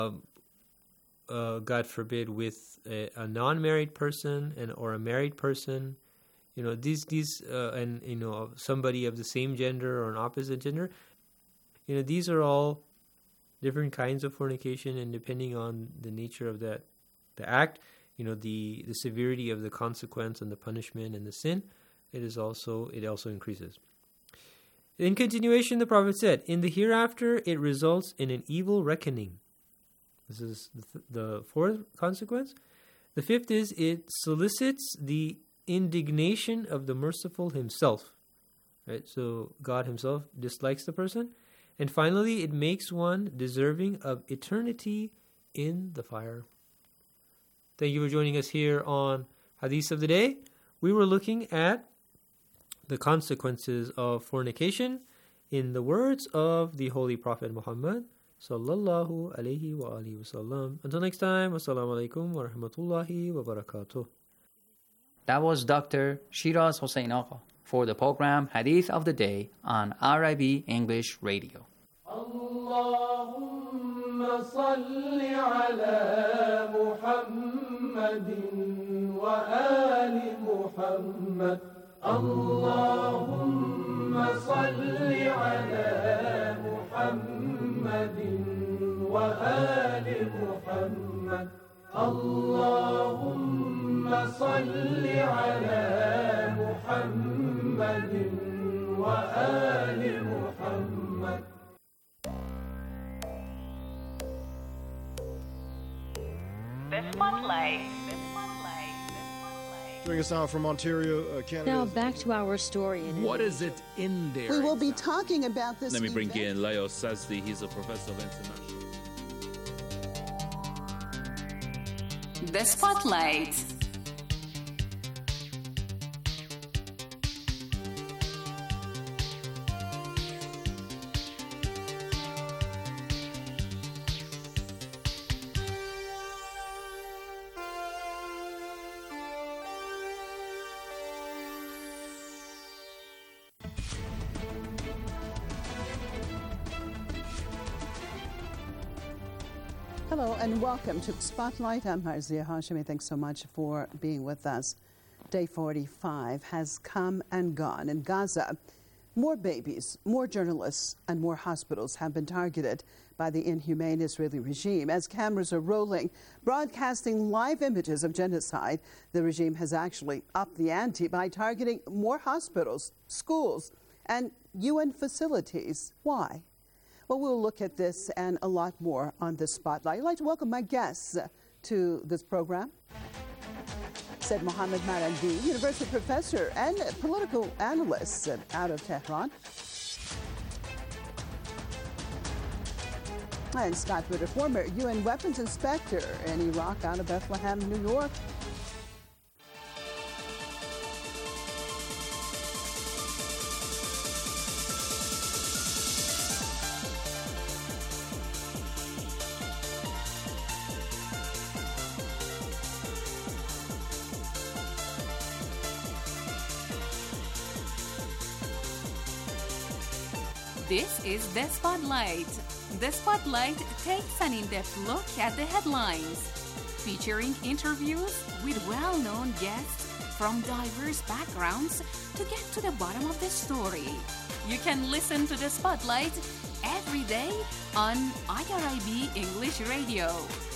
God forbid, with a non-married person or a married person, these and somebody of the same gender or an opposite gender, these are all different kinds of fornication, and depending on the nature of the act, the severity of the consequence and the punishment and the sin, it also increases. In continuation, the Prophet said, in the hereafter, it results in an evil reckoning. This is the fourth consequence. The fifth is it solicits the indignation of the merciful himself. Right? So God himself dislikes the person. And finally, it makes one deserving of eternity in the fire. Thank you for joining us here on Hadith of the Day. We were looking at the consequences of fornication in the words of the Holy Prophet Muhammad sallallahu alayhi wa alihi wasallam. Until next time, wassalamu alaikum wa rahmatullahi wa barakatuh. That was Dr. Shiraz Hossein Agha for the program Hadith of the Day on RIB English Radio. Allahumma salli ala Muhammadin wa ali Muhammad. Allahumma salli ala Muhammadin wa ali Muhammad. Allahumma salli ala Muhammadin wa ali Muhammad. The Spotlight. Joining us now from Ontario, Canada. Now back to our story. What is it in there? We will be talking about this. Let me bring in Leo Sazdi. He's a professor of international. The Spotlight. Hello and welcome to Spotlight. I'm Marzia Hashemi. Thanks so much for being with us. Day 45 has come and gone. In Gaza, more babies, more journalists, and more hospitals have been targeted by the inhumane Israeli regime. As cameras are rolling, broadcasting live images of genocide, the regime has actually upped the ante by targeting more hospitals, schools, and UN facilities. Why? Well, we'll look at this and a lot more on the Spotlight. I'd like to welcome my guests to this program. Said Mohammed Marandi, university professor and political analyst out of Tehran. And Scott Ritter, former UN weapons inspector in Iraq out of Bethlehem, New York. This is The Spotlight. The Spotlight takes an in-depth look at the headlines, featuring interviews with well-known guests from diverse backgrounds to get to the bottom of the story. You can listen to The Spotlight every day on IRIB English Radio.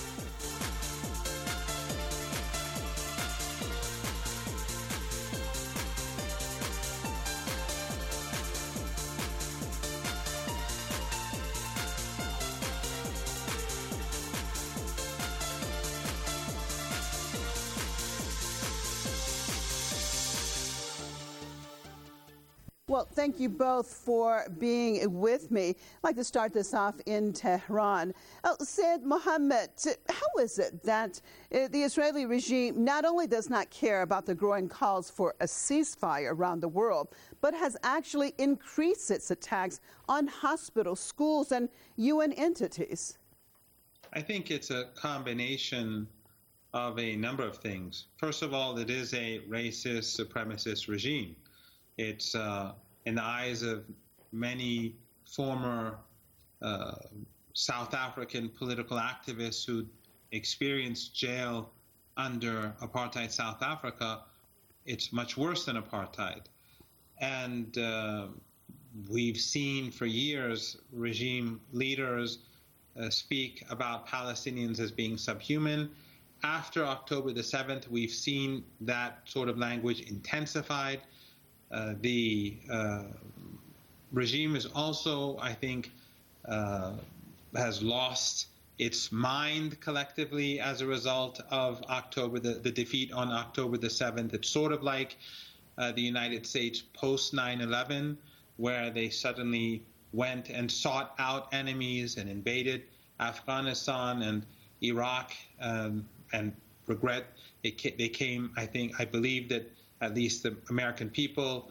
Well, thank you both for being with me. I'd like to start this off in Tehran. Said Mohammed, how is it that the Israeli regime not only does not care about the growing calls for a ceasefire around the world, but has actually increased its attacks on hospitals, schools, and UN entities? I think it's a combination of a number of things. First of all, it is a racist, supremacist regime. It's, in the eyes of many former South African political activists who experienced jail under apartheid South Africa, it's much worse than apartheid. And we've seen for years regime leaders speak about Palestinians as being subhuman. After October the 7th, we've seen that sort of language intensified. The regime is also, I think, has lost its mind collectively as a result of the defeat on October the 7th. It's sort of like the United States post 9/11, where they suddenly went and sought out enemies and invaded Afghanistan and Iraq, and regret they came. I believe that at least the American people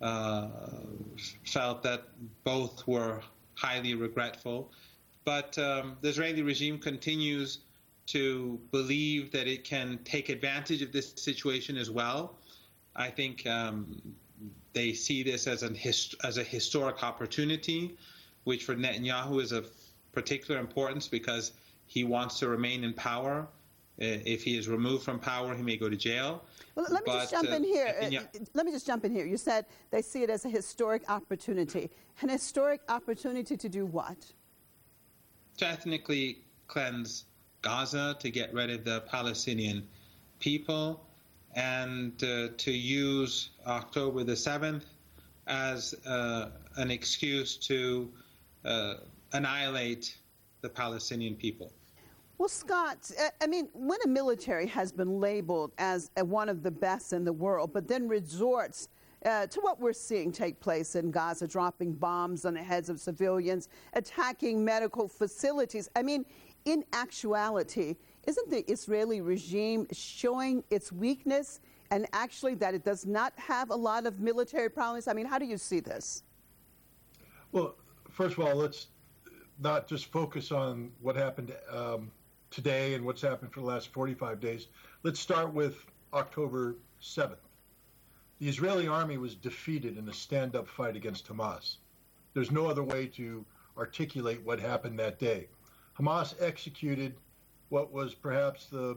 felt that both were highly regretful. But the Israeli regime continues to believe that it can take advantage of this situation as well. I think they see this as a historic opportunity, which for Netanyahu is of particular importance because he wants to remain in power. If he is removed from power, he may go to jail. Well, let me just jump in here. Let me just jump in here. You said they see it as a historic opportunity. An historic opportunity to do what? To ethnically cleanse Gaza, to get rid of the Palestinian people, and to use October the 7th as an excuse to annihilate the Palestinian people. Well, Scott, I mean, when a military has been labeled as one of the best in the world, but then resorts to what we're seeing take place in Gaza, dropping bombs on the heads of civilians, attacking medical facilities. I mean, in actuality, isn't the Israeli regime showing its weakness and actually that it does not have a lot of military prowess? I mean, how do you see this? Well, first of all, let's not just focus on what happened today and what's happened for the last 45 days. Let's start with October 7th. The Israeli army was defeated in a stand-up fight against Hamas. There's no other way to articulate what happened that day. Hamas executed what was perhaps the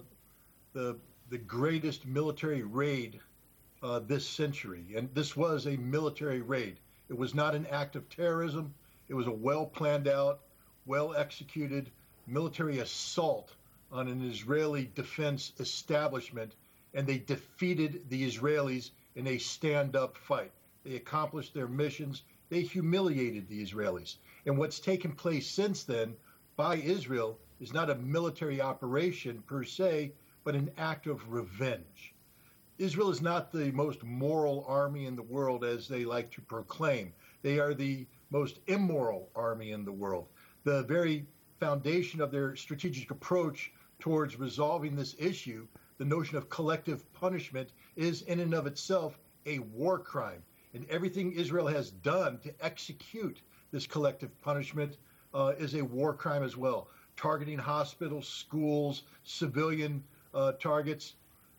greatest military raid this century. And this was a military raid. It was not an act of terrorism. It was a well-planned out, well-executed military assault on an Israeli defense establishment, and they defeated the Israelis in a stand-up fight. They accomplished their missions. They humiliated the Israelis. And what's taken place since then by Israel is not a military operation per se, but an act of revenge. Israel is not the most moral army in the world, as they like to proclaim. They are the most immoral army in the world. The very foundation of their strategic approach towards resolving this issue, the notion of collective punishment, is in and of itself a war crime. And everything Israel has done to execute this collective punishment is a war crime as well. Targeting hospitals, schools, civilian targets.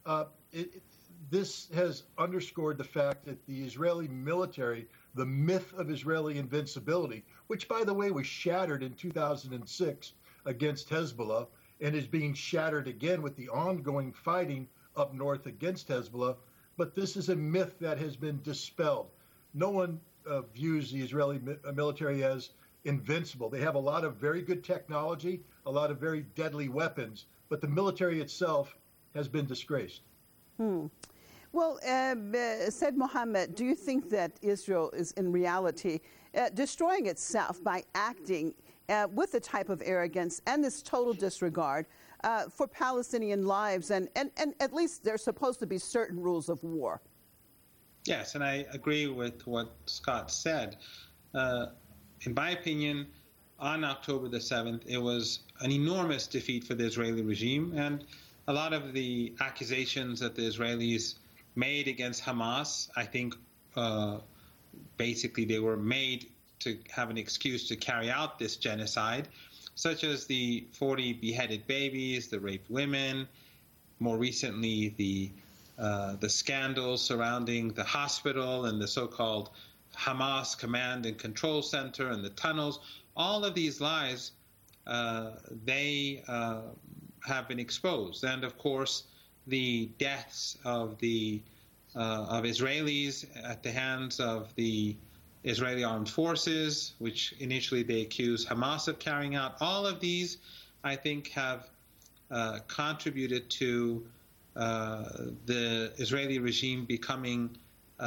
This has underscored the fact that the Israeli military, the myth of Israeli invincibility, which, by the way, was shattered in 2006 against Hezbollah and is being shattered again with the ongoing fighting up north against Hezbollah. But this is a myth that has been dispelled. No one views the Israeli military as invincible. They have a lot of very good technology, a lot of very deadly weapons, but the military itself has been disgraced. Well, Said Mohammed, do you think that Israel is in reality destroying itself by acting with the type of arrogance and this total disregard for Palestinian lives, and at least there's supposed to be certain rules of war? Yes, and I agree with what Scott said. In my opinion, on October the 7th, it was an enormous defeat for the Israeli regime, and a lot of the accusations that the Israelis made against Hamas, I think basically they were made to have an excuse to carry out this genocide, such as the 40 beheaded babies, the raped women, more recently the scandals surrounding the hospital and the so-called Hamas Command and Control Center and the tunnels. All of these lies they have been exposed. And of course, the deaths of Israelis at the hands of the Israeli armed forces, which initially they accused Hamas of carrying out, all of these, I think, have contributed to the Israeli regime becoming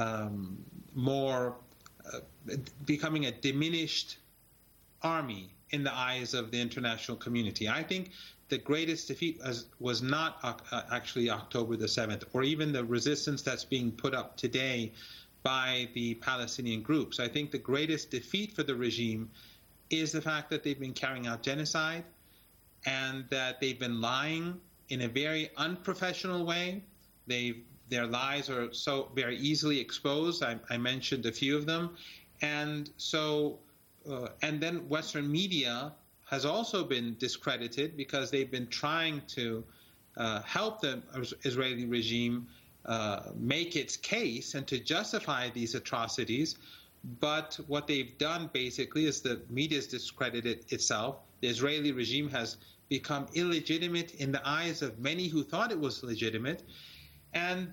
becoming a diminished army in the eyes of the international community. I think the greatest defeat was not actually October the 7th, or even the resistance that's being put up today by the Palestinian groups. I think the greatest defeat for the regime is the fact that they've been carrying out genocide and that they've been lying in a very unprofessional way. Their lies are so very easily exposed. I mentioned a few of them. And so, and then Western media has also been discredited because they've been trying to help the Israeli regime make its case and to justify these atrocities. But what they've done basically is the media has discredited itself. The Israeli regime has become illegitimate in the eyes of many who thought it was legitimate. And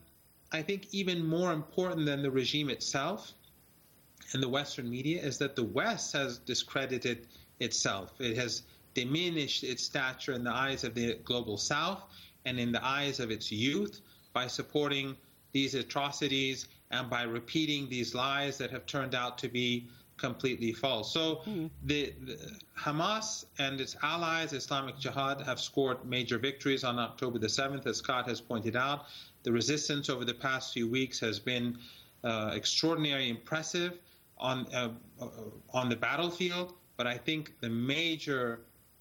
I think even more important than the regime itself and the Western media is that the West has discredited itself. It has diminished its stature in the eyes of the global South and in the eyes of its youth by supporting these atrocities and by repeating these lies that have turned out to be completely false. So the Hamas and its allies, Islamic Jihad, have scored major victories on October the 7th, as Scott has pointed out. The resistance over the past few weeks has been extraordinarily impressive on the battlefield, but I think the major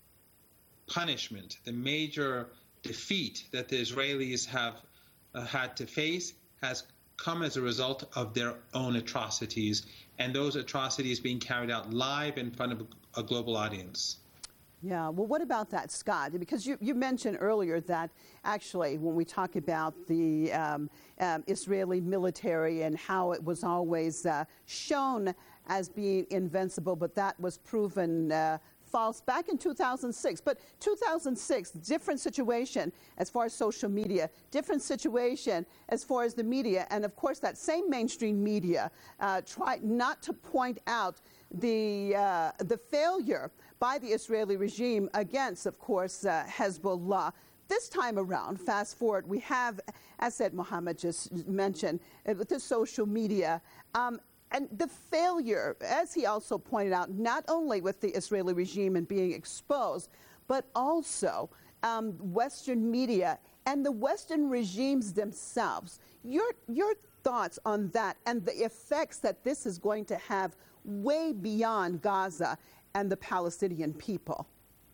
punishment, the major defeat that the Israelis have had to face has come as a result of their own atrocities, and those atrocities being carried out live in front of a global audience. Yeah, well, what about that, Scott? Because you mentioned earlier that actually when we talk about the Israeli military and how it was always shown as being invincible, but that was proven false back in 2006. But 2006, different situation as far as social media, different situation as far as the media, and of course that same mainstream media tried not to point out the failure by the Israeli regime against, of course, Hezbollah. This time around, fast forward, we have, as said Mohammed just mentioned, with the social media, and the failure, as he also pointed out, not only with the Israeli regime and being exposed, but also Western media and the Western regimes themselves. Your thoughts on that and the effects that this is going to have way beyond Gaza and the Palestinian people?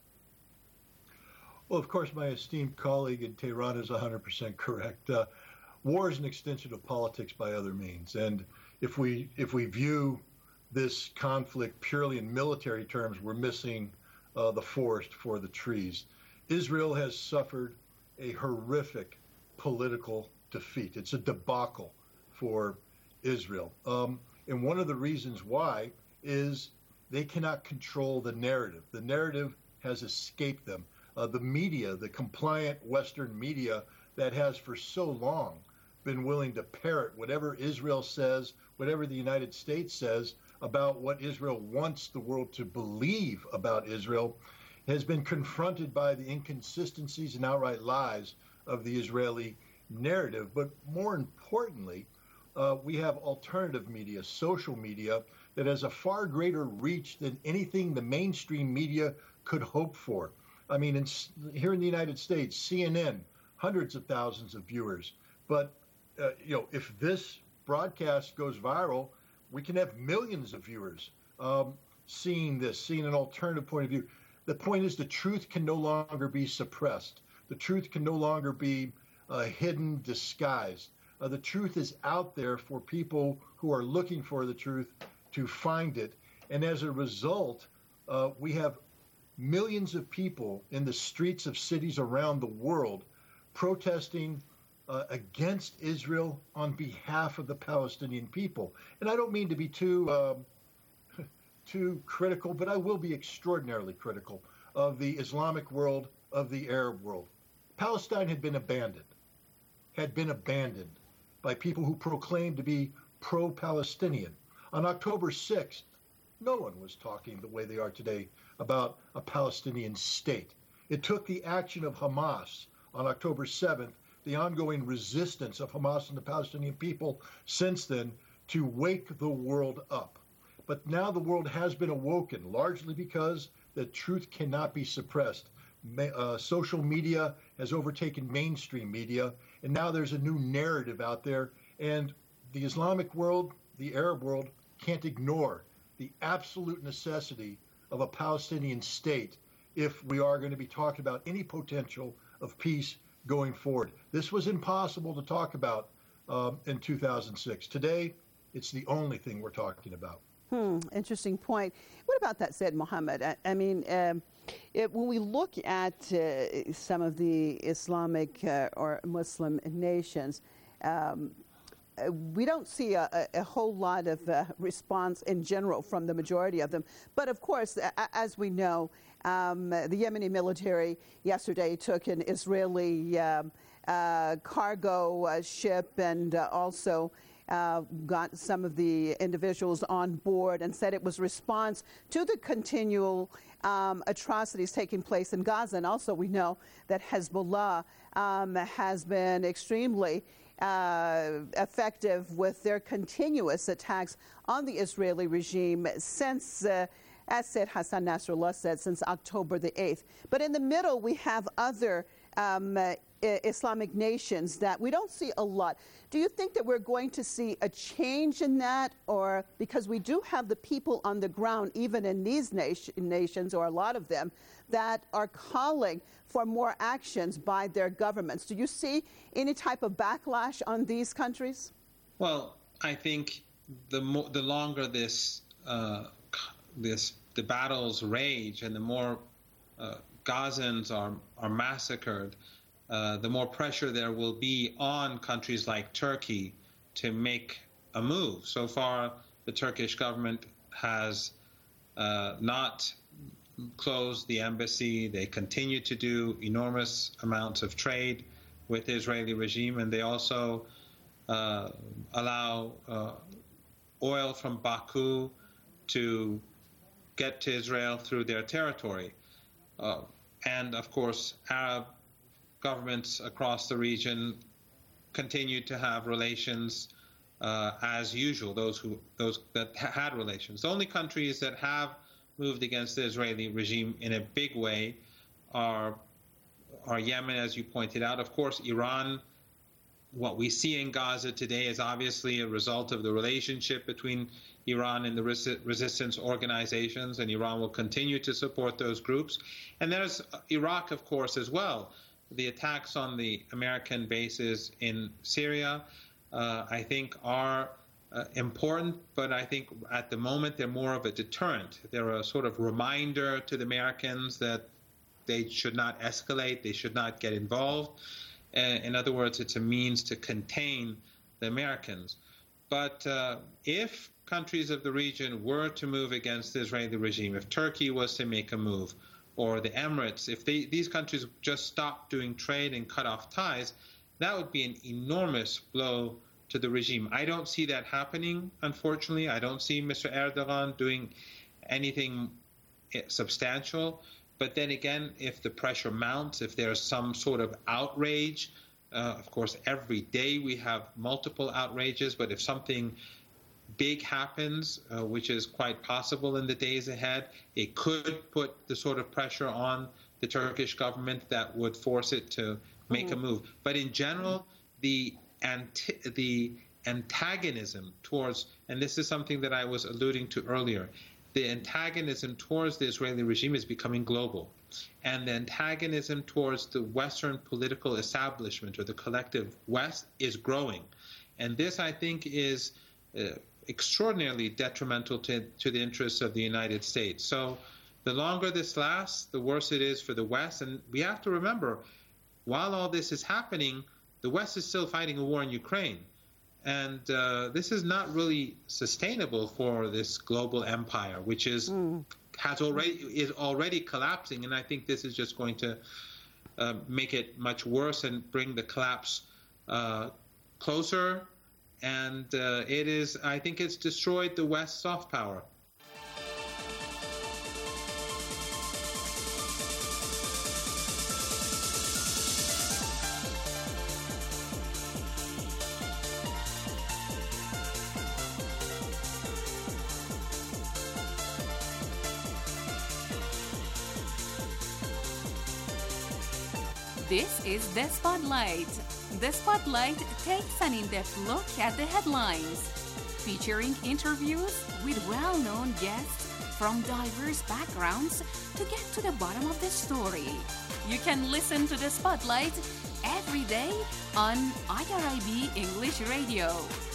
Well, of course, my esteemed colleague in Tehran is 100% correct. War is an extension of politics by other means. And if we view this conflict purely in military terms, we're missing the forest for the trees. Israel has suffered a horrific political defeat. It's a debacle for Israel. And one of the reasons why is they cannot control the narrative. The narrative has escaped them. The media, the compliant Western media that has for so long been willing to parrot whatever Israel says, whatever the United States says about what Israel wants the world to believe about Israel, has been confronted by the inconsistencies and outright lies of the Israeli narrative. But more importantly, we have alternative media, social media, that has a far greater reach than anything the mainstream media could hope for. I mean, here in the United States, CNN, hundreds of thousands of viewers. But, if this broadcast goes viral, we can have millions of viewers seeing an alternative point of view. The point is the truth can no longer be suppressed. The truth can no longer be hidden, disguised. The truth is out there for people who are looking for the truth to find it. And as a result, we have millions of people in the streets of cities around the world protesting against Israel on behalf of the Palestinian people. And I don't mean to be too critical, but I will be extraordinarily critical. of the Islamic world, of the Arab world. Palestine had been abandoned by people who proclaimed to be pro-Palestinian. On October 6th, no one was talking the way they are today about a Palestinian state. It took the action of Hamas on October 7th, the ongoing resistance of Hamas and the Palestinian people since then, to wake the world up. But now the world has been awoken, largely because the truth cannot be suppressed. Social media has overtaken mainstream media, and now there's a new narrative out there, and the Islamic world, the Arab world, can't ignore the absolute necessity of a Palestinian state if we are going to be talking about any potential of peace going forward. This was impossible to talk about in 2006. Today, it's the only thing we're talking about. Interesting point. What about that said, Mohammed? I mean, when we look at some of the Islamic or Muslim nations, we don't see a whole lot of response in general from the majority of them. But of course, as we know, the Yemeni military yesterday took an Israeli cargo ship and also got some of the individuals on board and said it was response to the continual atrocities taking place in Gaza. And also we know that Hezbollah has been extremely effective with their continuous attacks on the Israeli regime since, as said Hassan Nasrallah said, since October the 8th. But in the middle, we have other Islamic nations that we don't see a lot. Do you think that we're going to see a change in that? Or because we do have the people on the ground, even in these nations, or a lot of them, that are calling for more actions by their governments. Do you see any type of backlash on these countries? Well, I think the longer the battles rage and the more Gazans are massacred, the more pressure there will be on countries like Turkey to make a move. So far, the Turkish government has not closed the embassy. They continue to do enormous amounts of trade with the Israeli regime, and they also allow oil from Baku to get to Israel through their territory. And of course, Arab governments across the region continue to have relations as usual, those that had relations. The only countries that have moved against the Israeli regime in a big way are Yemen, as you pointed out. Of course, Iran. What we see in Gaza today is obviously a result of the relationship between Iran and the resistance organizations, and Iran will continue to support those groups. And there's Iraq, of course, as well. The attacks on the American bases in Syria, I think, are important, but I think at the moment they're more of a deterrent. They're a sort of reminder to the Americans that they should not escalate, they should not get involved. In other words, it's a means to contain the Americans. But if countries of the region were to move against the Israeli regime, if Turkey was to make a move, or the Emirates, if these countries just stopped doing trade and cut off ties, that would be an enormous blow to the regime. I don't see that happening, unfortunately. I don't see Mr. Erdogan doing anything substantial. But then again, if the pressure mounts, if there's some sort of outrage, of course, every day we have multiple outrages, but if something big happens, which is quite possible in the days ahead, it could put the sort of pressure on the Turkish government that would force it to make a move. But in general, the antagonism towards, and this is something that I was alluding to earlier, the antagonism towards the Israeli regime is becoming global. And the antagonism towards the Western political establishment or the collective West is growing. And this, I think, is extraordinarily detrimental to the interests of the United States. So the longer this lasts, the worse it is for the West. And we have to remember, while all this is happening, the West is still fighting a war in Ukraine. And this is not really sustainable for this global empire, which is is already collapsing, and I think this is just going to make it much worse and bring the collapse closer. And I think it's destroyed the West's soft power. This is The Spotlight. The Spotlight takes an in-depth look at the headlines, featuring interviews with well-known guests from diverse backgrounds to get to the bottom of the story. You can listen to The Spotlight every day on IRIB English Radio.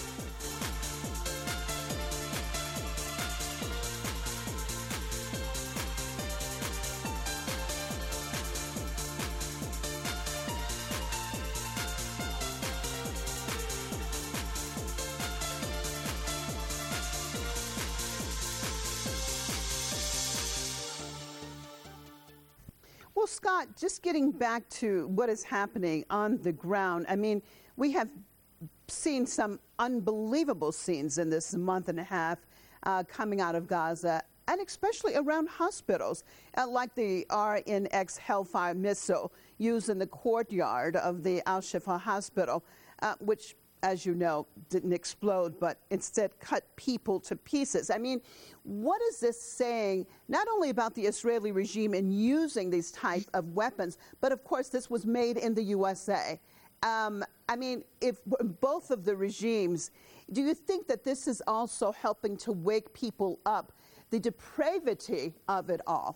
Well, Scott, just getting back to what is happening on the ground, I mean, we have seen some unbelievable scenes in this month and a half coming out of Gaza, and especially around hospitals, like the RNX Hellfire missile used in the courtyard of the Al-Shifa hospital, which, as you know, didn't explode, but instead cut people to pieces. I mean, what is this saying, not only about the Israeli regime in using these type of weapons, but of course this was made in the USA. I mean, if both of the regimes, do you think that this is also helping to wake people up, the depravity of it all?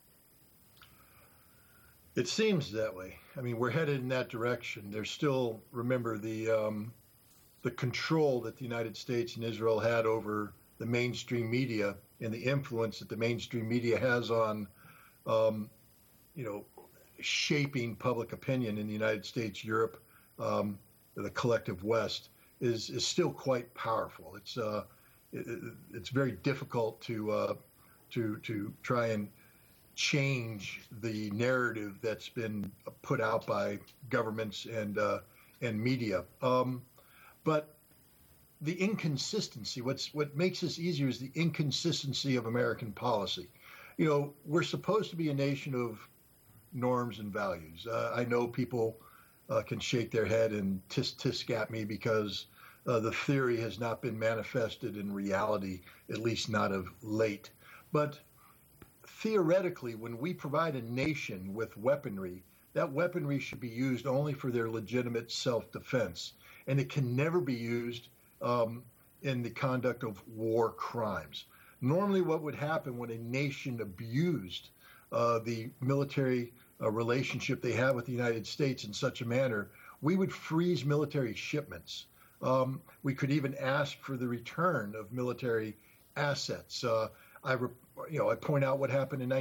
It seems that way. I mean, we're headed in that direction. There's still, remember, the control that the United States and Israel had over the mainstream media and the influence that the mainstream media has on, shaping public opinion in the United States, Europe, the collective West is still quite powerful. It's very difficult to try and change the narrative that's been put out by governments and media. But the inconsistency, what makes this easier is the inconsistency of American policy. You know, we're supposed to be a nation of norms and values. I know people can shake their head and tisk at me because the theory has not been manifested in reality, at least not of late. But theoretically, when we provide a nation with weaponry, that weaponry should be used only for their legitimate self-defense. And it can never be used in the conduct of war crimes. Normally what would happen when a nation abused the military relationship they have with the United States in such a manner, we would freeze military shipments. We could even ask for the return of military assets. I point out what happened in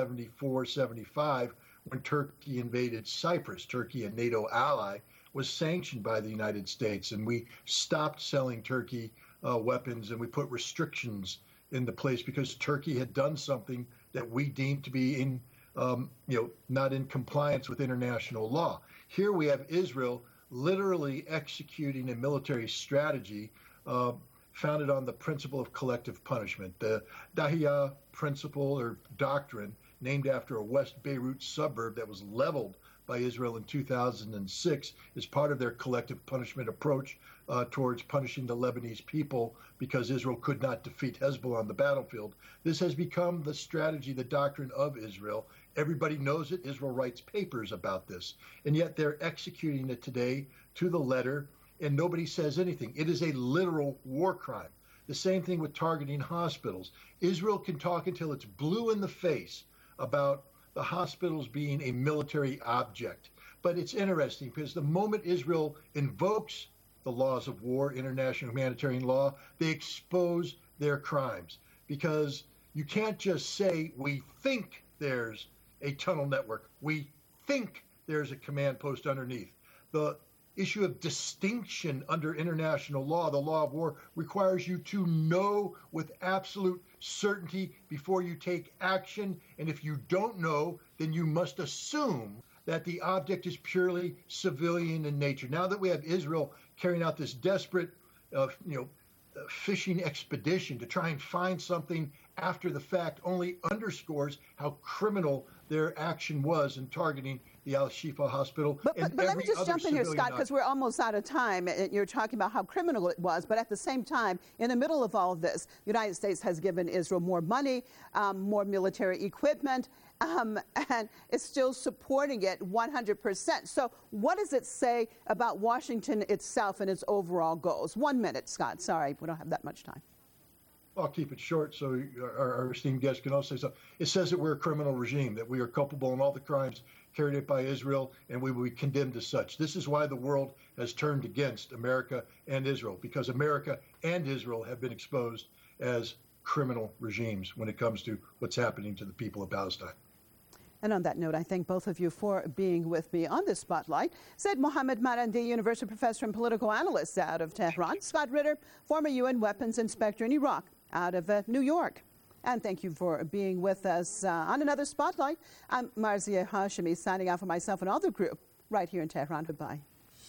1974-75 when Turkey invaded Cyprus. Turkey, a NATO ally, was sanctioned by the United States, and we stopped selling Turkey weapons, and we put restrictions into place because Turkey had done something that we deemed to be not in compliance with international law. Here we have Israel literally executing a military strategy founded on the principle of collective punishment. The Dahiya principle or doctrine, named after a West Beirut suburb that was leveled by Israel in 2006, is part of their collective punishment approach towards punishing the Lebanese people because Israel could not defeat Hezbollah on the battlefield. This has become the strategy, the doctrine of Israel. Everybody knows it. Israel writes papers about this. And yet they're executing it today to the letter, and nobody says anything. It is a literal war crime. The same thing with targeting hospitals. Israel can talk until it's blue in the face about the hospitals being a military object. But it's interesting because the moment Israel invokes the laws of war, international humanitarian law, they expose their crimes. Because you can't just say, we think there's a tunnel network. We think there's a command post underneath. The issue of distinction under international law, the law of war, requires you to know with absolute certainty before you take action. And if you don't know, then you must assume that the object is purely civilian in nature. Now that we have Israel carrying out this desperate, fishing expedition to try and find something after the fact, only underscores how criminal their action was in targeting the Al-Shifa hospital. But let me just jump in here, Scott, because we're almost out of time. You're talking about how criminal it was, but at the same time, in the middle of all of this, the United States has given Israel more money, more military equipment, and it's still supporting it 100%. So what does it say about Washington itself and its overall goals? 1 minute, Scott. Sorry, we don't have that much time. I'll keep it short so our esteemed guest can also say something. It says that we're a criminal regime, that we are culpable in all the crimes carried out by Israel, and we will be condemned as such. This is why the world has turned against America and Israel, because America and Israel have been exposed as criminal regimes when it comes to what's happening to the people of Palestine. And on that note, I thank both of you for being with me on this spotlight. Said Mohammed Marandi, University Professor and Political Analyst out of Tehran. Scott Ritter, former UN Weapons Inspector in Iraq out of New York. And thank you for being with us on another Spotlight. I'm Marzieh Hashemi, signing out for myself and all the group right here in Tehran. Goodbye.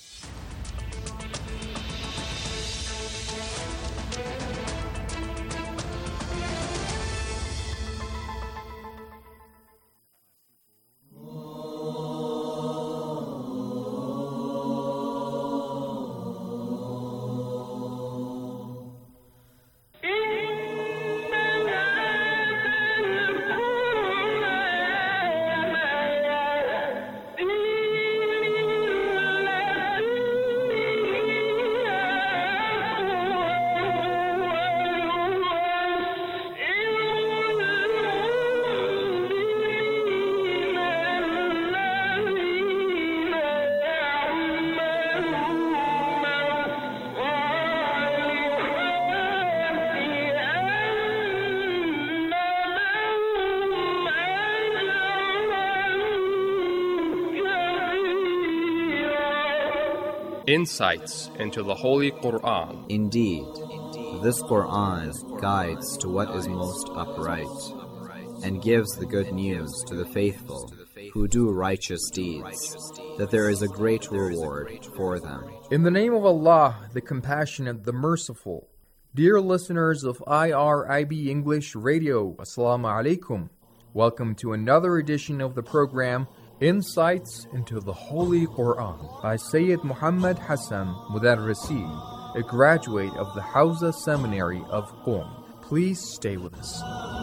Insights into the Holy Quran. Indeed, this Quran guides to what is most upright and gives the good news to the faithful who do righteous deeds, that there is a great reward for them. In the name of Allah, the Compassionate, the Merciful. Dear listeners of IRIB English Radio, Assalamu alaikum. Welcome to another edition of the program, Insights into the Holy Quran by Sayyid Muhammad Hassan Mudarrisi, a graduate of the Hawza Seminary of Qom. Please stay with us.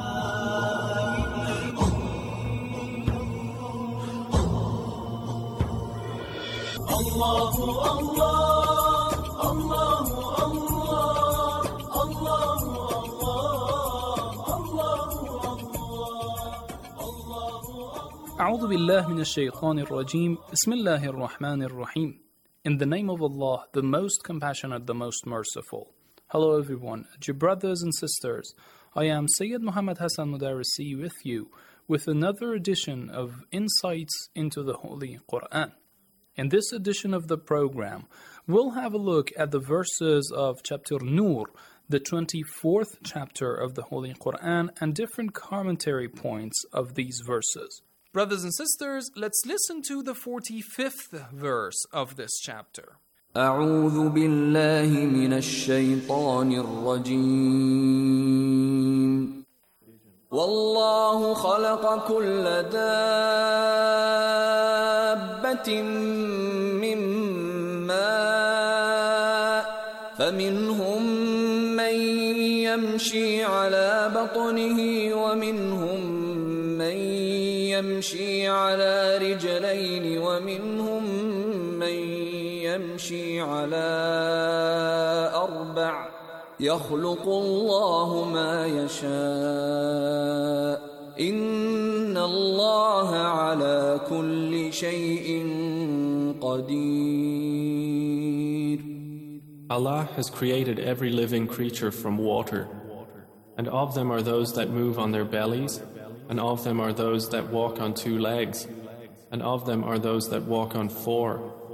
Allahu Allah, Allahu Allah, Allahu أعوذ بالله من الشيطان الرجيم بسم الله الرحمن الرحيم. In the name of Allah, the most compassionate, the most merciful. Hello everyone, dear brothers and sisters. I am Sayyid Muhammad Hassan Mudarrisi with you with another edition of Insights into the Holy Quran. In this edition of the program, we'll have a look at the verses of chapter Nur, the 24th chapter of the Holy Quran, and different commentary points of these verses. Brothers and sisters, let's listen to the 45th verse of this chapter. أعوذ بالله من الشيطان الرجيم والله خلق كل دابة من ماء فمنهم من يمشي على بطنه ومنهم من يمشي على رجلين ومنهم من يمشي على أربع يخلق الله ما يشاء إن الله على كل شيء قدير. Allah has created every living creature from water, and of them are those that move on their bellies, and of them are those that walk on two legs, and of them are those that walk on four.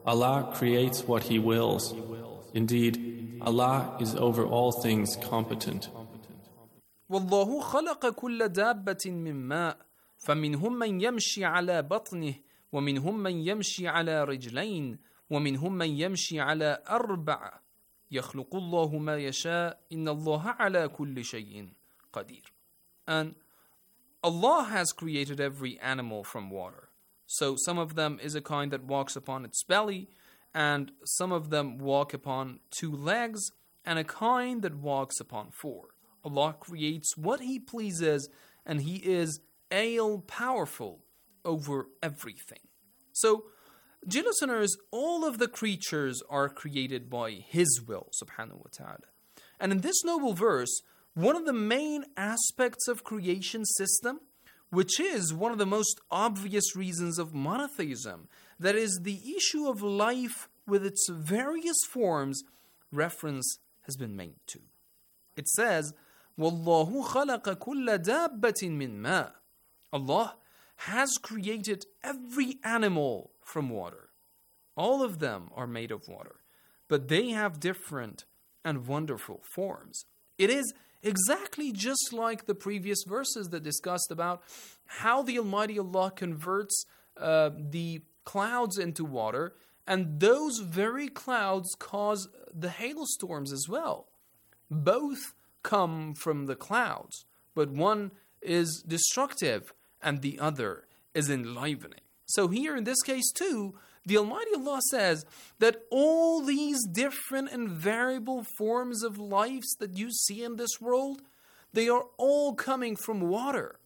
Allah creates what He wills. Indeed, Allah is over all things competent. والله خلق كل دابة من ماء فمنهم من يمشي على بطنه ومنهم من يمشي على رجلين ومنهم من يمشي على أربع يخلق الله ما يشاء إن الله على كل شيء قدير. And Allah has created every animal from water. So some of them is a kind that walks upon its belly, and some of them walk upon 2 legs, and a kind that walks upon 4. Allah creates what He pleases, and He is all-powerful over everything. So, dear listeners, all of the creatures are created by His will, subhanahu wa ta'ala. And in this noble verse, one of the main aspects of creation system, which is one of the most obvious reasons of monotheism, that is the issue of life with its various forms, reference has been made to. It says, وَاللَّهُ خَلَقَ كُلَّ دَابَّةٍ مِّن مَاءٍ. Allah has created every animal from water. All of them are made of water, but they have different and wonderful forms. It is exactly just like the previous verses that discussed about how the Almighty Allah converts the clouds into water, and those very clouds cause the hailstorms as well. Both come from the clouds, but one is destructive and the other is enlivening. So here in this case too, the Almighty Allah says that all these different and variable forms of lives that you see in this world, they are all coming from water.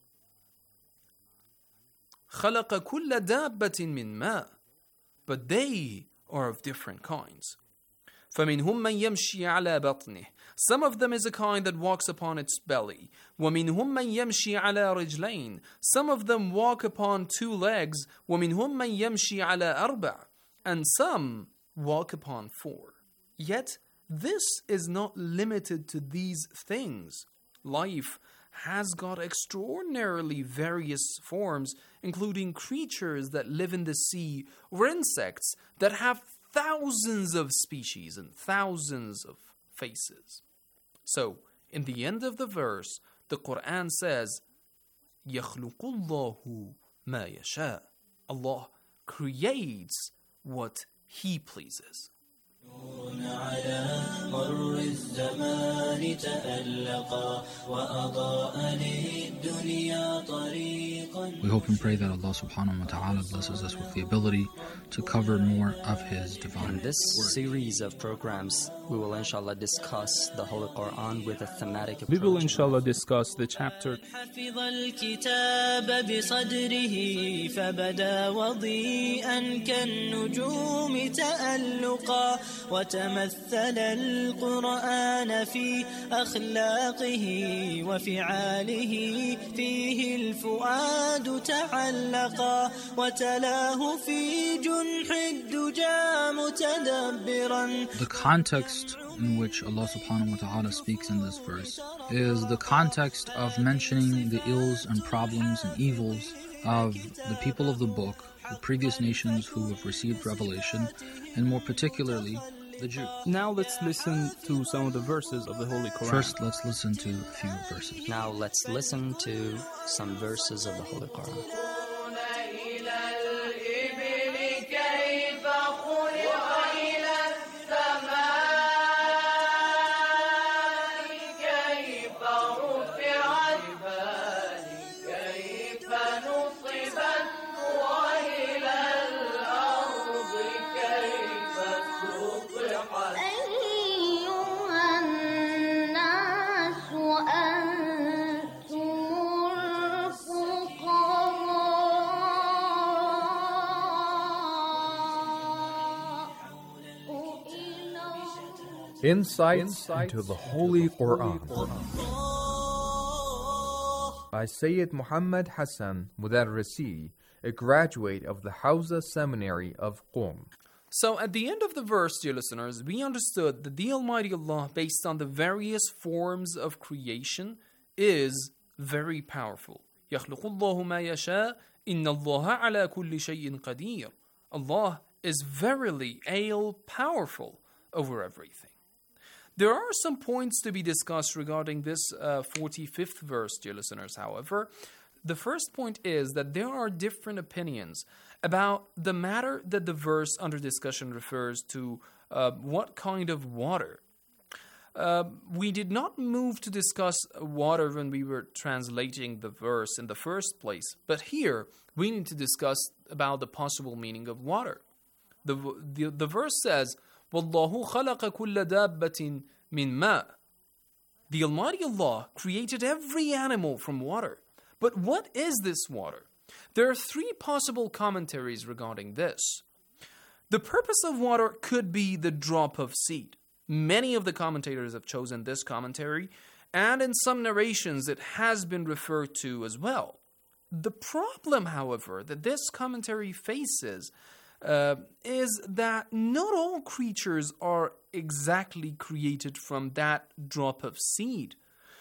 خَلَقَ كُلَّ دَابَّةٍ مِّن مَاءٍ. But they are of different kinds. فَمِنْهُمْ مَنْ يَمْشِي عَلَى بَطْنِهِ. Some of them is a kind that walks upon its belly. وَمِنْهُمْ مَنْ يَمْشِي عَلَى رِجْلَيْنِ. Some of them walk upon 2 legs. وَمِنْهُمْ مَنْ يَمْشِي عَلَى أَرْبَعٍ. And some walk upon 4. Yet, this is not limited to these things. Life has got extraordinarily various forms, including creatures that live in the sea or insects that have thousands of species and thousands of faces. So, in the end of the verse, the Quran says, يَخْلُقُ اللَّهُ مَا يَشَاءُ. Allah creates what He pleases. على مر الزمان تألقا وأضاء للدنيا طريقا. We hope and pray that Allah subhanahu wa ta'ala blesses us with the ability to cover more of His divine In this series of programs, we will inshallah discuss the Holy Quran with a thematic approach. We will inshallah discuss the chapter. حفظ الكتاب بصدره فبدا وضيئا كالنجوم تألقا وتمثل القرآن في أخلاقه وفعاله فيه الفؤاد تعلقا وتلاه في جنح الدجى متدبرا. The context in which Allah subhanahu wa ta'ala speaks in this verse is the context of mentioning the ills and problems and evils of the people of the book, the previous nations who have received revelation, and more particularly the Jews. Now let's listen to some of the verses of the Holy Quran. First, let's listen to a few verses. Now let's listen to some verses of the Holy Quran. Insights into the Holy Quran by Sayyid Muhammad Hassan Mudarrisi, a graduate of the Hawza Seminary of Qom. So at the end of the verse, dear listeners, we understood that the Almighty Allah, based on the various forms of creation, is very powerful. يَخْلُقُ اللَّهُ مَا يَشَاءُ إِنَّ اللَّهَ عَلَى كُلِّ شَيْءٍ قَدِيرٌ. Allah is verily all-powerful over everything. There are some points to be discussed regarding this 45th verse, dear listeners, however. The first point is that there are different opinions about the matter that the verse under discussion refers to, what kind of water. We did not move to discuss water when we were translating the verse in the first place, but here we need to discuss about the possible meaning of water. The verse says, وَاللَّهُ خَلَقَ كُلَّ دَابَّةٍ مِّن مَاءٍ. The Almighty Allah created every animal from water. But what is this water? There are three possible commentaries regarding this. The purpose of water could be the drop of seed. Many of the commentators have chosen this commentary, and in some narrations it has been referred to as well. The problem, however, that this commentary faces is that not all creatures are exactly created from that drop of seed.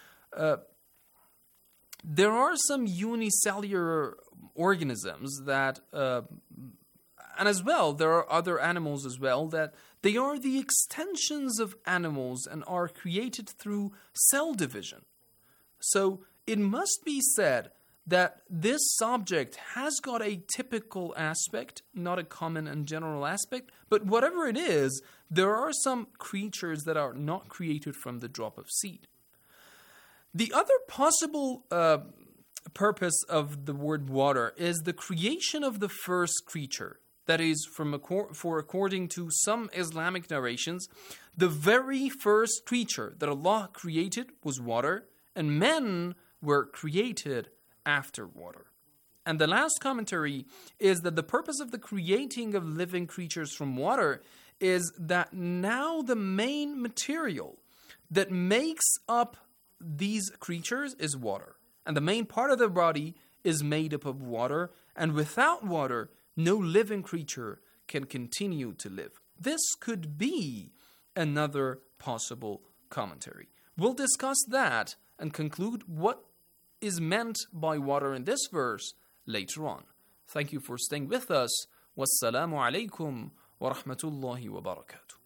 There are some unicellular organisms that, and as well, there are other animals as well, that they are the extensions of animals and are created through cell division. So it must be said that this subject has got a typical aspect, not a common and general aspect, but whatever it is, there are some creatures that are not created from the drop of seed. The other possible purpose of the word water is the creation of the first creature. That is, according to some Islamic narrations, the very first creature that Allah created was water, and men were created after water. And the last commentary is that the purpose of the creating of living creatures from water is that now the main material that makes up these creatures is water. And the main part of the body is made up of water, and without water, no living creature can continue to live. This could be another possible commentary. We'll discuss that and conclude what is meant by water in this verse later on. Thank you for staying with us. Wassalamu alaikum wa rahmatullahi wa barakatuh.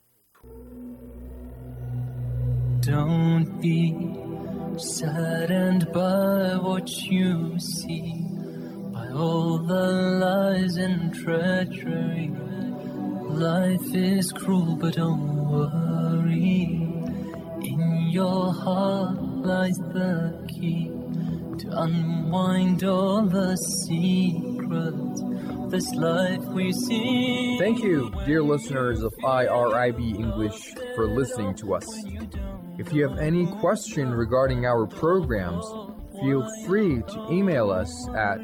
Don't be saddened by what you see, by all the lies and treachery. Life is cruel, but don't worry. In your heart lies the key to unwind all the secrets of this life we see. Thank you, dear listeners of IRIB English, for listening to us. If you have any question regarding our programs, feel free to email us at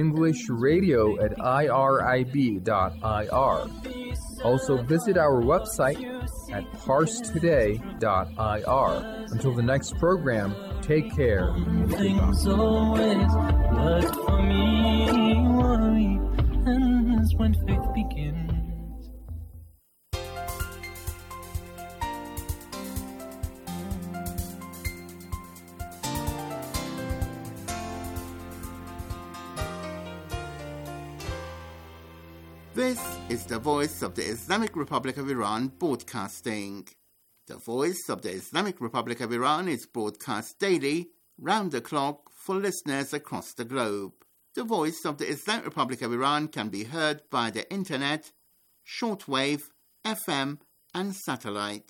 englishradio@irib.ir. Also visit our website at parstoday.ir. Until the next program, take care. Things always work for me. Worry ends when faith begins. This is the Voice of the Islamic Republic of Iran broadcasting. The Voice of the Islamic Republic of Iran is broadcast daily, round the clock, for listeners across the globe. The Voice of the Islamic Republic of Iran can be heard by the internet, shortwave, FM, and satellites.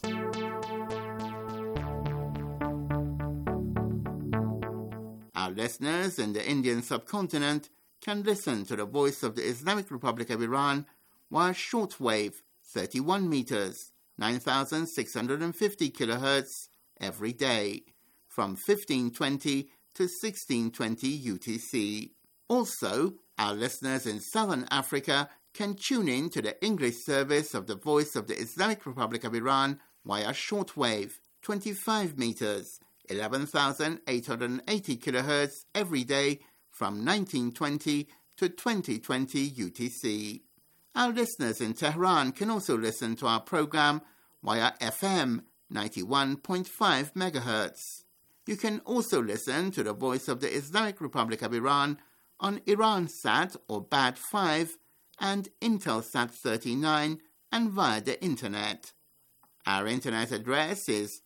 Our listeners in the Indian subcontinent can listen to the Voice of the Islamic Republic of Iran via shortwave 31 meters, 9,650 kilohertz every day, from 1520 to 1620 UTC. Also, our listeners in Southern Africa can tune in to the English service of the Voice of the Islamic Republic of Iran via shortwave 25 meters, 11,880 kilohertz every day, from 1920 to 2020 UTC. Our listeners in Tehran can also listen to our program via FM 91.5 MHz. You can also listen to the Voice of the Islamic Republic of Iran on Iransat or BAD 5 and Intelsat 39 and via the internet. Our internet address is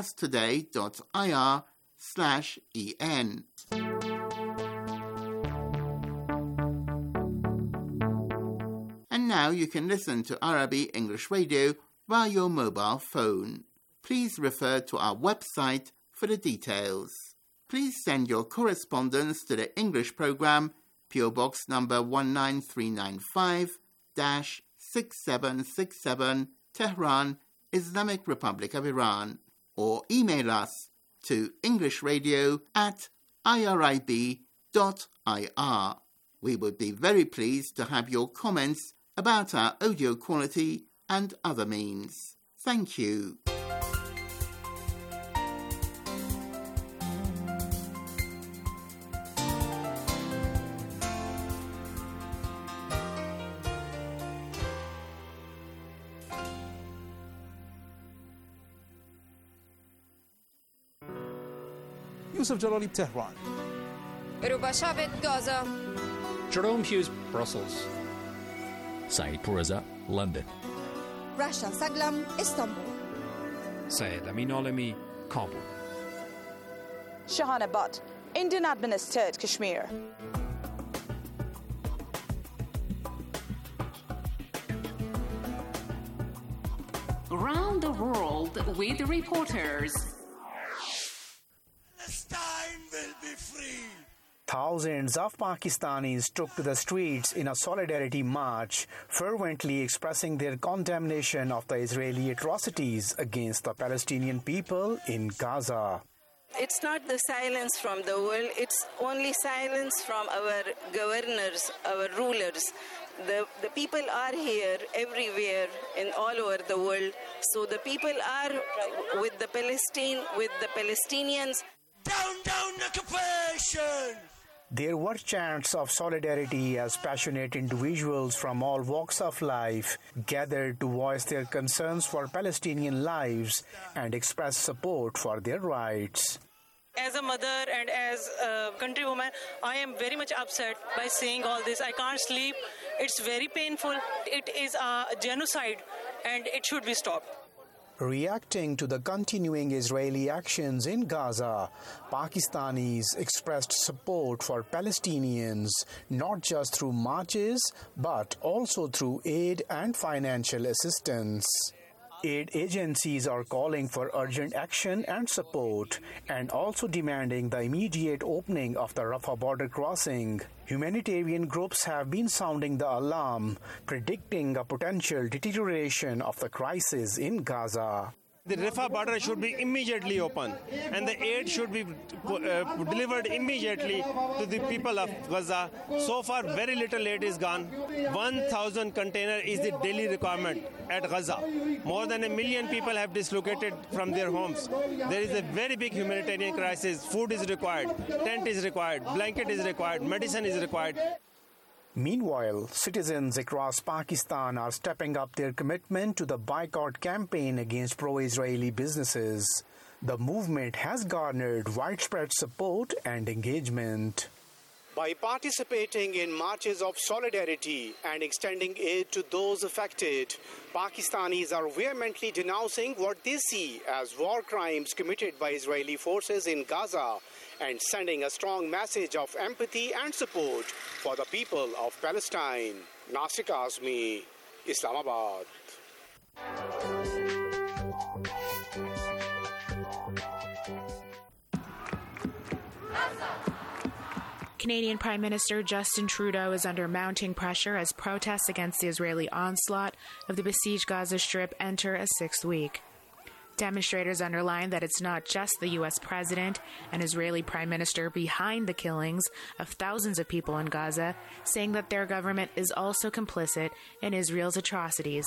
parstoday.ir/en. And now you can listen to Arabic English Radio via your mobile phone. Please refer to our website for the details. Please send your correspondence to the English program, PO Box number 19395-6767, Tehran, Islamic Republic of Iran, or email us to englishradio@irib.ir. We would be very pleased to have your comments about our audio quality and other means. Thank you. Yusuf Jalali, Tehran. Ruba Shabit, Gaza. Jerome Hughes, Brussels. Saeed Pourreza, London. Rasha Saglam, Istanbul. Syed Amin Alami, Kabul. Shahana Butt, Indian administered Kashmir. Around the world with reporters. Palestine will be free. Thousands of Pakistanis took to the streets in a solidarity march, fervently expressing their condemnation of the Israeli atrocities against the Palestinian people in Gaza. It's not the silence from the world, it's only silence from our governors, our rulers. The people are here everywhere and all over the world. So the people are with the Palestinians. Down occupation! There were chants of solidarity as passionate individuals from all walks of life gathered to voice their concerns for Palestinian lives and express support for their rights. As a mother and as a countrywoman, I am very much upset by seeing all this. I can't sleep. It's very painful. It is a genocide and it should be stopped. Reacting to the continuing Israeli actions in Gaza, Pakistanis expressed support for Palestinians, not just through marches, but also through aid and financial assistance. Aid agencies are calling for urgent action and support, and also demanding the immediate opening of the Rafah border crossing. Humanitarian groups have been sounding the alarm, predicting a potential deterioration of the crisis in Gaza. The Rafah border should be immediately open, and the aid should be delivered immediately to the people of Gaza. So far, very little aid is gone. 1,000 container is the daily requirement at Gaza. More than 1 million people have dislocated from their homes. There is a very big humanitarian crisis. Food is required, tent is required, blanket is required, medicine is required. Meanwhile, citizens across Pakistan are stepping up their commitment to the boycott campaign against pro-Israeli businesses. The movement has garnered widespread support and engagement. By participating in marches of solidarity and extending aid to those affected, Pakistanis are vehemently denouncing what they see as war crimes committed by Israeli forces in Gaza and sending a strong message of empathy and support for the people of Palestine. Nasir Kazmi, Islamabad. Canadian Prime Minister Justin Trudeau is under mounting pressure as protests against the Israeli onslaught of the besieged Gaza Strip enter a sixth week. Demonstrators underline that it's not just the U.S. president and Israeli prime minister behind the killings of thousands of people in Gaza, saying that their government is also complicit in Israel's atrocities.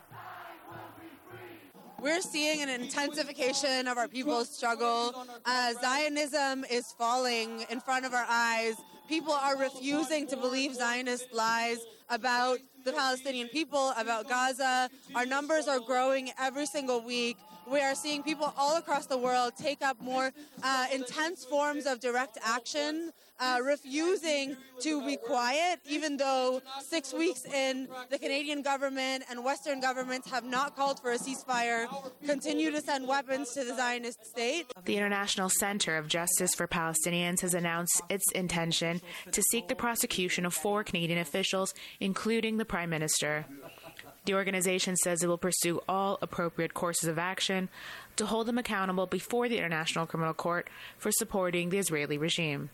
We're seeing an intensification of our people's struggle. Zionism is falling in front of our eyes. People are refusing to believe Zionist lies about the Palestinian people, about Gaza. Our numbers are growing every single week. We are seeing people all across the world take up more intense forms of direct action, refusing to be quiet, even though 6 weeks in, the Canadian government and Western governments have not called for a ceasefire, continue to send weapons to the Zionist state. The International Center of Justice for Palestinians has announced its intention to seek the prosecution of 4 Canadian officials, including the Prime Minister. The organization says it will pursue all appropriate courses of action to hold them accountable before the International Criminal Court for supporting the Israeli regime.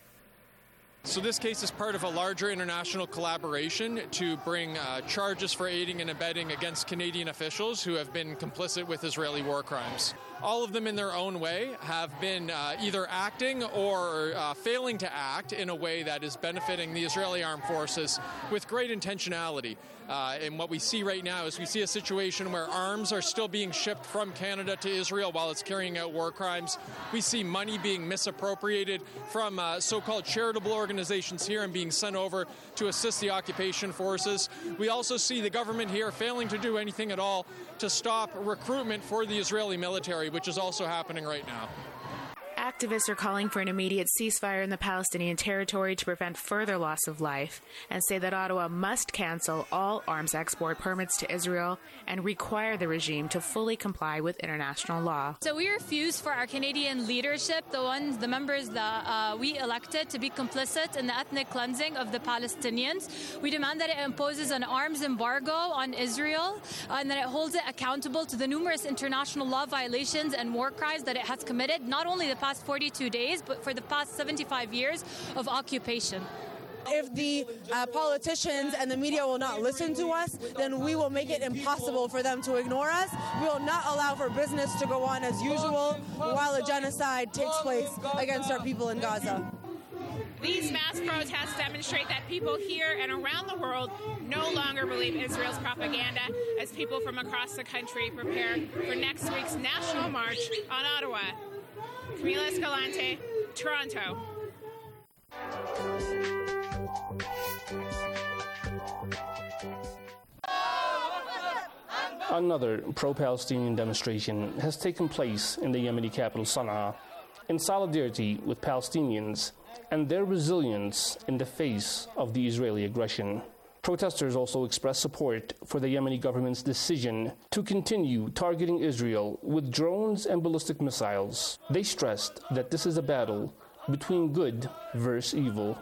So this case is part of a larger international collaboration to bring charges for aiding and abetting against Canadian officials who have been complicit with Israeli war crimes. All of them in their own way have been either acting or failing to act in a way that is benefiting the Israeli armed forces with great intentionality. And what we see right now is we see a situation where arms are still being shipped from Canada to Israel while it's carrying out war crimes. We see money being misappropriated from so-called charitable organizations here and being sent over to assist the occupation forces. We also see the government here failing to do anything at all to stop recruitment for the Israeli military, which is also happening right now. Activists are calling for an immediate ceasefire in the Palestinian territory to prevent further loss of life and say that Ottawa must cancel all arms export permits to Israel and require the regime to fully comply with international law. So we refuse for our Canadian leadership, the members that we elected, to be complicit in the ethnic cleansing of the Palestinians. We demand that it imposes an arms embargo on Israel and that it holds it accountable to the numerous international law violations and war crimes that it has committed, not only the past 42 days, but for the past 75 years of occupation. If the politicians and the media will not listen to us, then we will make it impossible for them to ignore us. We will not allow for business to go on as usual while a genocide takes place against our people in Gaza. These mass protests demonstrate that people here and around the world no longer believe Israel's propaganda as people from across the country prepare for next week's National March on Ottawa. Camila Escalante, Toronto. Another pro-Palestinian demonstration has taken place in the Yemeni capital Sana'a in solidarity with Palestinians and their resilience in the face of the Israeli aggression. Protesters also expressed support for the Yemeni government's decision to continue targeting Israel with drones and ballistic missiles. They stressed that this is a battle between good versus evil.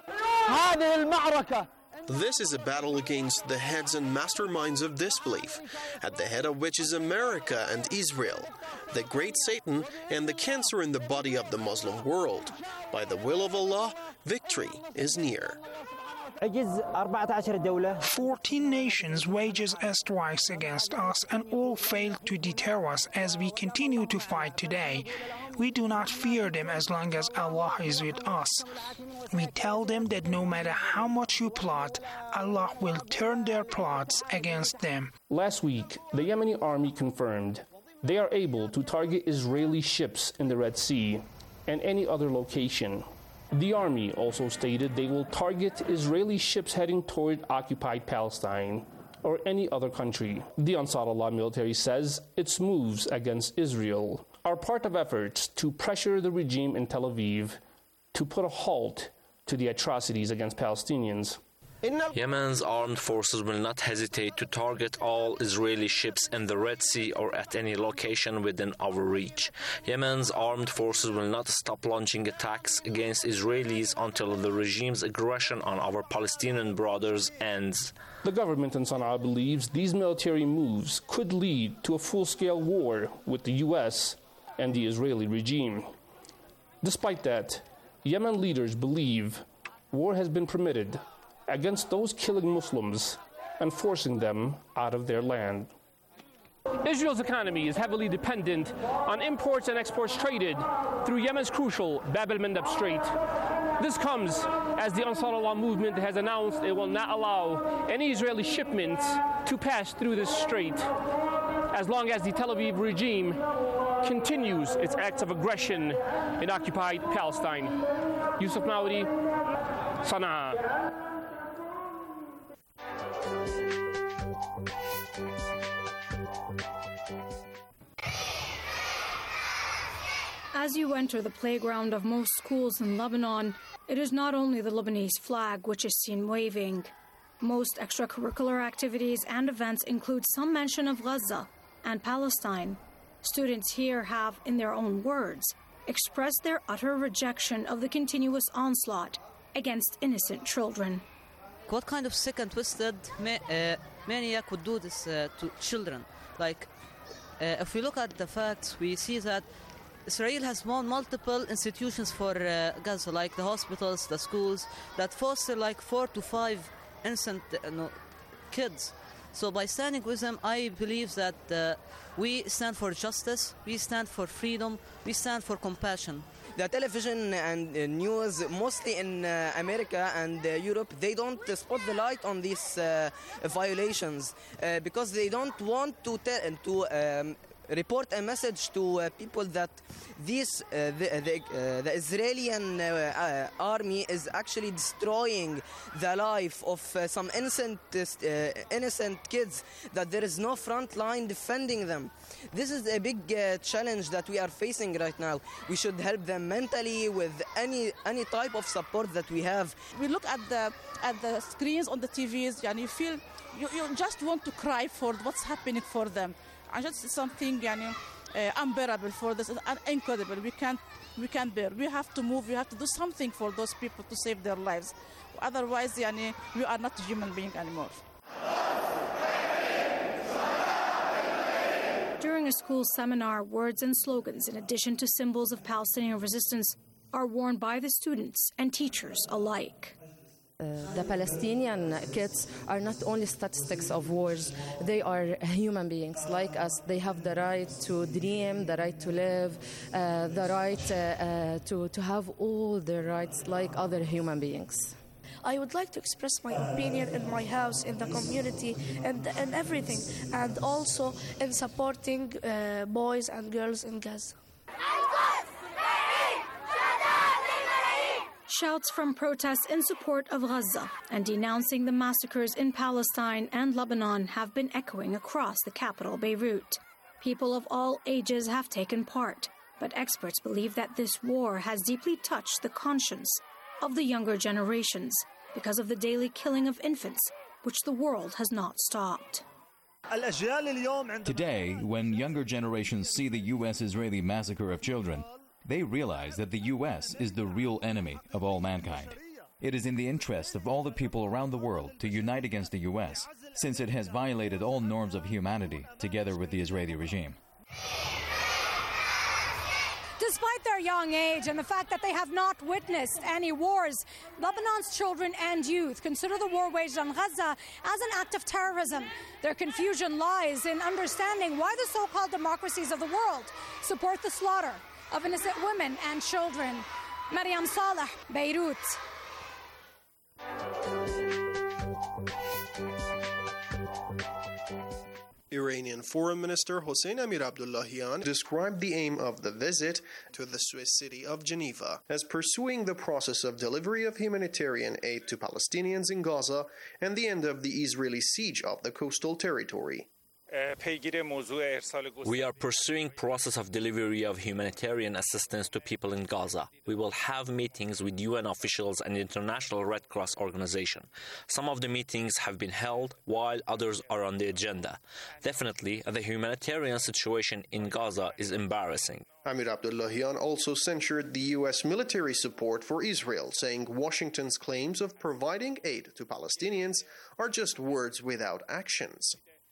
This is a battle against the heads and masterminds of disbelief, at the head of which is America and Israel, the great Satan and the cancer in the body of the Muslim world. By the will of Allah, victory is near. 14 nations wages strikes against us and all failed to deter us as we continue to fight today. We do not fear them as long as Allah is with us. We tell them that no matter how much you plot, Allah will turn their plots against them. Last week, the Yemeni army confirmed they are able to target Israeli ships in the Red Sea and any other location. The army also stated they will target Israeli ships heading toward occupied Palestine or any other country. The Ansar Allah military says its moves against Israel are part of efforts to pressure the regime in Tel Aviv to put a halt to the atrocities against Palestinians. Yemen's armed forces will not hesitate to target all Israeli ships in the Red Sea or at any location within our reach. Yemen's armed forces will not stop launching attacks against Israelis until the regime's aggression on our Palestinian brothers ends. The government in Sana'a believes these military moves could lead to a full-scale war with the U.S. and the Israeli regime. Despite that, Yemen leaders believe war has been permitted against those killing Muslims and forcing them out of their land. Israel's economy is heavily dependent on imports and exports traded through Yemen's crucial Bab el-Mandeb Strait. This comes as the Ansar Allah movement has announced it will not allow any Israeli shipments to pass through this strait as long as the Tel Aviv regime continues its acts of aggression in occupied Palestine. Yusuf Maudi, Sana'a. As you enter the playground of most schools in Lebanon, it is not only the Lebanese flag which is seen waving. Most extracurricular activities and events include some mention of Gaza and Palestine. Students here have, in their own words, expressed their utter rejection of the continuous onslaught against innocent children. What kind of sick and twisted maniac would do this to children? If we look at the facts, we see that Israel has multiple institutions for Gaza, like the hospitals, the schools, that foster 4 to 5 innocent kids. So by standing with them, I believe that we stand for justice, we stand for freedom, we stand for compassion. The television and news, mostly in America and Europe, they don't spot the light on these violations because they don't want to report a message to people that the Israeli army is actually destroying the life of some innocent kids, that there is no front line defending them. This is a big challenge that we are facing right now. We should help them mentally with any type of support that we have. We look at the screens on the TVs and you feel you just want to cry for what's happening for them. And just something unbearable for this, incredible. We can't bear. We have to move. We have to do something for those people to save their lives. Otherwise, we are not human beings anymore. During a school seminar, words and slogans, in addition to symbols of Palestinian resistance, are worn by the students and teachers alike. The Palestinian kids are not only statistics of wars, they are human beings like us. They have the right to dream, the right to live, the right to have all their rights like other human beings. I would like to express my opinion in my house, in the community, and everything, and also in supporting boys and girls in Gaza. Shouts from protests in support of Gaza and denouncing the massacres in Palestine and Lebanon have been echoing across the capital, Beirut. People of all ages have taken part, but experts believe that this war has deeply touched the conscience of the younger generations because of the daily killing of infants, which the world has not stopped. Today, when younger generations see the U.S.-Israeli massacre of children, they realize that the U.S. is the real enemy of all mankind. It is in the interest of all the people around the world to unite against the U.S., since it has violated all norms of humanity together with the Israeli regime. Despite their young age and the fact that they have not witnessed any wars, Lebanon's children and youth consider the war waged on Gaza as an act of terrorism. Their confusion lies in understanding why the so-called democracies of the world support the slaughter of innocent women and children. Mariam Saleh, Beirut. Iranian Foreign Minister Hossein Amir Abdullahian described the aim of the visit to the Swiss city of Geneva as pursuing the process of delivery of humanitarian aid to Palestinians in Gaza and the end of the Israeli siege of the coastal territory. We are pursuing process of delivery of humanitarian assistance to people in Gaza. We will have meetings with UN officials and International Red Cross Organization. Some of the meetings have been held, while others are on the agenda. Definitely, the humanitarian situation in Gaza is embarrassing. Amir Abdullahian also censured the U.S. military support for Israel, saying Washington's claims of providing aid to Palestinians are just words without actions.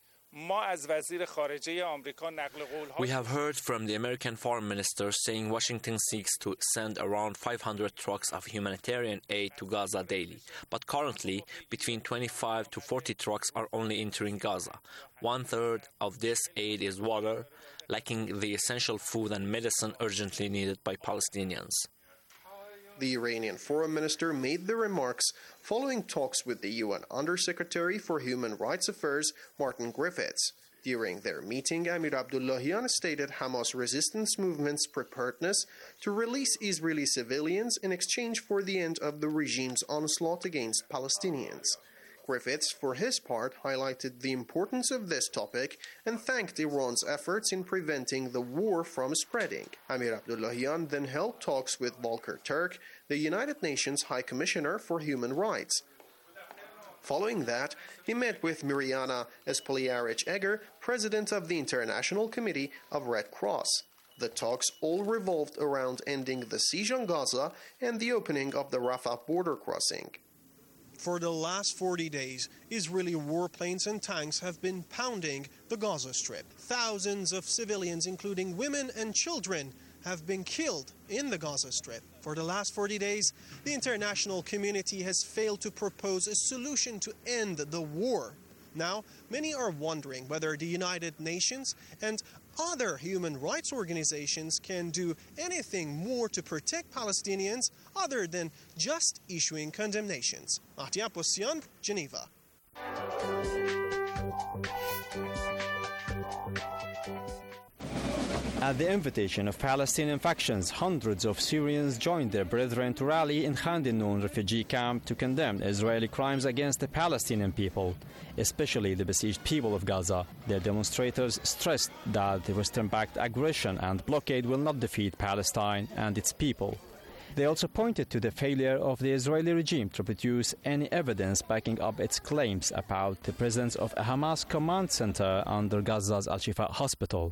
We have heard from the American Foreign Minister saying Washington seeks to send around 500 trucks of humanitarian aid to Gaza daily. But currently, between 25 to 40 trucks are only entering Gaza. 1/3 of this aid is water, lacking the essential food and medicine urgently needed by Palestinians. The Iranian Foreign Minister made the remarks following talks with the UN Undersecretary for Human Rights Affairs, Martin Griffiths. During their meeting, Amir Abdullahian stated Hamas resistance movement's preparedness to release Israeli civilians in exchange for the end of the regime's onslaught against Palestinians. Griffiths, for his part, highlighted the importance of this topic and thanked Iran's efforts in preventing the war from spreading. Amir Abdullahian then held talks with Volker Turk, the United Nations High Commissioner for Human Rights. Following that, he met with Mirjana Espoliarich-Egger, president of the International Committee of Red Cross. The talks all revolved around ending the siege on Gaza and the opening of the Rafah border crossing. For the last 40 days, Israeli warplanes and tanks have been pounding the Gaza Strip. Thousands of civilians, including women and children, have been killed in the Gaza Strip. For the last 40 days, the international community has failed to propose a solution to end the war. Now, many are wondering whether the United Nations and other human rights organizations can do anything more to protect Palestinians other than just issuing condemnations. Mahdi Abbasian, Geneva. At the invitation of Palestinian factions, hundreds of Syrians joined their brethren to rally in Khan Yunis refugee camp to condemn Israeli crimes against the Palestinian people, especially the besieged people of Gaza. Their demonstrators stressed that the Western-backed aggression and blockade will not defeat Palestine and its people. They also pointed to the failure of the Israeli regime to produce any evidence backing up its claims about the presence of a Hamas command center under Gaza's Al-Shifa hospital.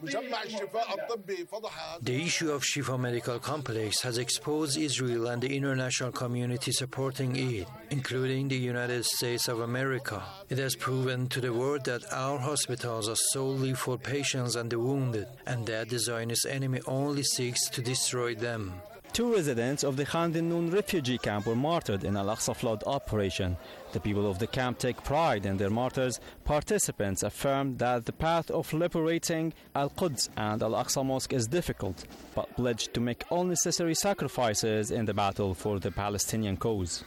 The issue of Shifa Medical Complex has exposed Israel and the international community supporting it, including the United States of America. It has proven to the world that our hospitals are solely for patients and the wounded, and that the Zionist enemy only seeks to destroy them. 2 residents of the Khan Yunis refugee camp were martyred in Al-Aqsa flood operation. The people of the camp take pride in their martyrs. Participants affirmed that the path of liberating Al-Quds and Al-Aqsa Mosque is difficult, but pledged to make all necessary sacrifices in the battle for the Palestinian cause.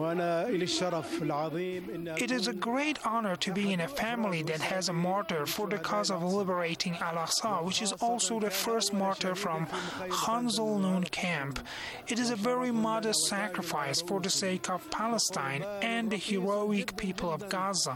It is a great honor to be in a family that has a martyr for the cause of liberating Al-Aqsa, which is also the first martyr from Khan Yunis camp. It is a very modest sacrifice for the sake of Palestine and the heroic people of Gaza.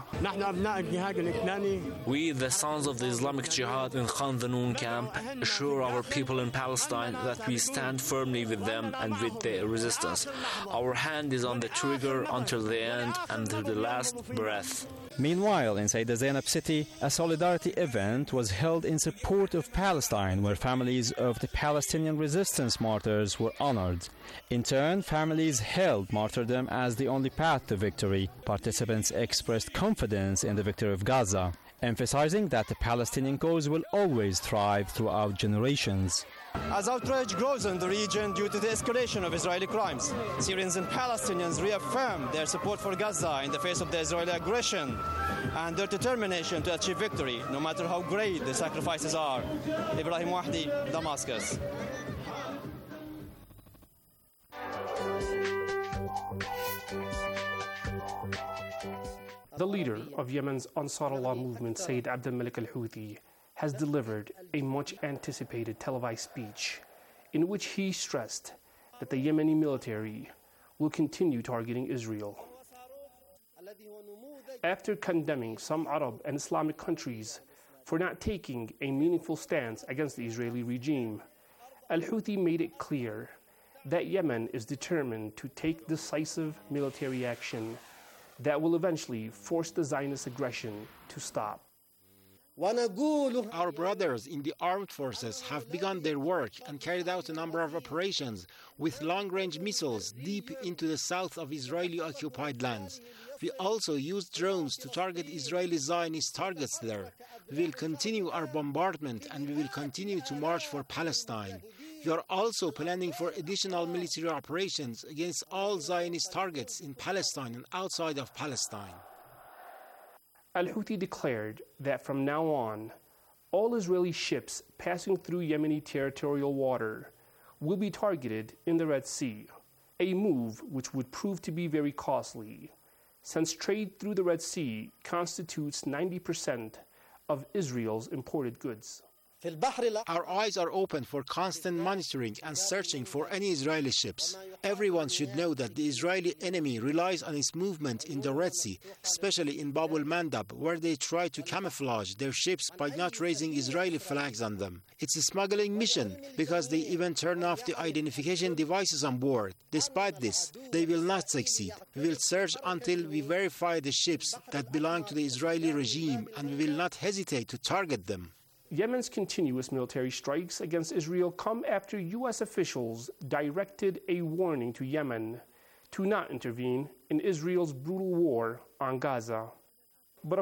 We, the sons of the Islamic Jihad in Khan Yunis camp, assure our people in Palestine that we stand firmly with them and with their resistance. Our hand is on the trigger until the end and to the last breath. Meanwhile, inside the Zainab city, a solidarity event was held in support of Palestine, where families of the Palestinian resistance martyrs were honored. In turn, families hailed martyrdom as the only path to victory. Participants expressed confidence in the victory of Gaza, emphasizing that the Palestinian cause will always thrive throughout generations. As outrage grows in the region due to the escalation of Israeli crimes, Syrians and Palestinians reaffirm their support for Gaza in the face of the Israeli aggression and their determination to achieve victory, no matter how great the sacrifices are. Ibrahim Wahdi, Damascus. The leader of Yemen's Ansar Allah movement, Sayyid Abd al-Malik al-Houthi, has delivered a much-anticipated televised speech in which he stressed that the Yemeni military will continue targeting Israel. After condemning some Arab and Islamic countries for not taking a meaningful stance against the Israeli regime, al-Houthi made it clear that Yemen is determined to take decisive military action that will eventually force the Zionist aggression to stop. Our brothers in the armed forces have begun their work and carried out a number of operations with long-range missiles deep into the south of Israeli-occupied lands. We also used drones to target Israeli Zionist targets there. We will continue our bombardment and we will continue to march for Palestine. We are also planning for additional military operations against all Zionist targets in Palestine and outside of Palestine. Al-Houthi declared that from now on, all Israeli ships passing through Yemeni territorial water will be targeted in the Red Sea, a move which would prove to be very costly, since trade through the Red Sea constitutes 90% of Israel's imported goods. Our eyes are open for constant monitoring and searching for any Israeli ships. Everyone should know that the Israeli enemy relies on its movement in the Red Sea, especially in Bab el-Mandab, where they try to camouflage their ships by not raising Israeli flags on them. It's a smuggling mission, because they even turn off the identification devices on board. Despite this, they will not succeed. We will search until we verify the ships that belong to the Israeli regime, and we will not hesitate to target them. Yemen's continuous military strikes against Israel come after U.S. officials directed a warning to Yemen to not intervene in Israel's brutal war on Gaza.